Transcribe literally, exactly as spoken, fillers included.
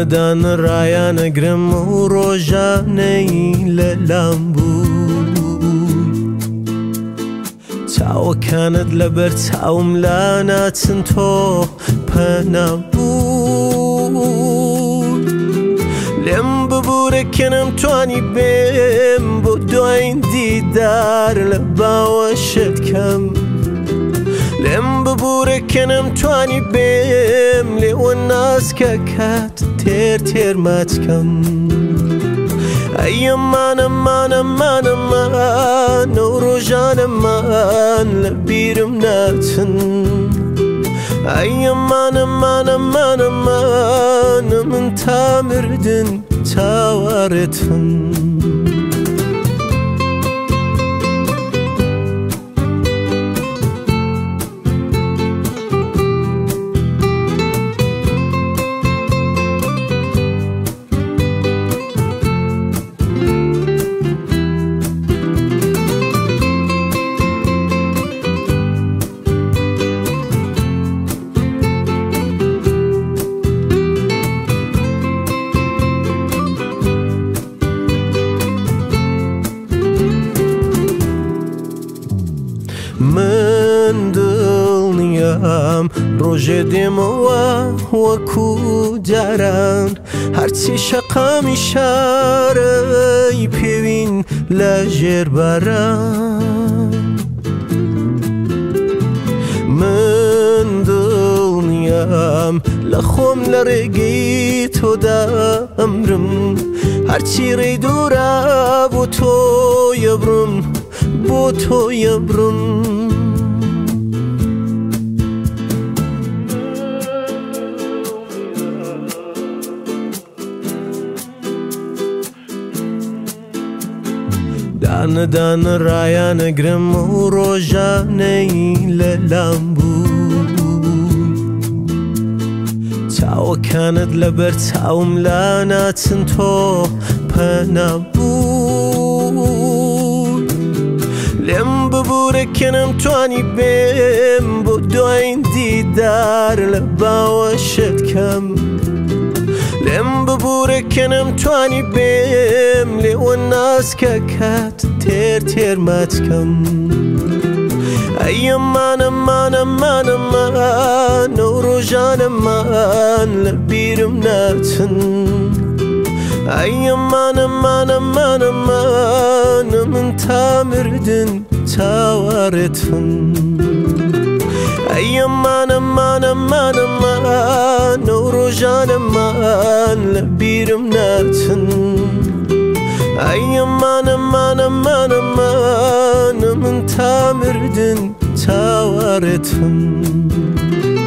دان رايان قرم وروجاني للامبول تاو كانت لبر تاو ملانات سنتو بنابول لم ببورك نمتواني بيم بدوين ديدار لباوشت كم لم ببورك نمتواني بيم لو الناس كاكات تير تير ماتكم أيام أنا ما أنا ما أنا ما نورجان ما لبيرم ناتن أيام أنا ما أنا ما أنا ما من تامردن تاوارتن من دڵنیام ڕۆژێ دێمەوە وەکو جاران هەرچی شەقامی شارەی پێوین لە ژێرباران من دڵنیام لە خۆم لە ڕێگەی تۆدا ئەمرم هەرچی ڕێی دوورە بۆ تۆ یەبڕم بۆ تۆ یەبڕم دانە دانە ڕایانە گرم و ڕۆژانەی لەلام بوو چاوەکانت لەبەر چاوم لا ناچن تۆ پەنابوو لێم ببوورەکە نەمتوانی بێم بۆ دوایین دیدار لە باوەشت کەم لێم ببوورەکە نەمتوانی بێم لێوە ناسکە کات تێر تێر ماچکەم ئەیەمانەمانەمانەمان ئەو ڕۆژانەمان لە بیرم ناچن ئەیەمانەمانەمانەمان من تامردن چاوەڕێتم ئەیەمانەمانەمانەمان ئەو ڕۆژانەمان لە بیرم ناچن ئەیەمانەمانەمانەمان من تامردن چاوەڕێتم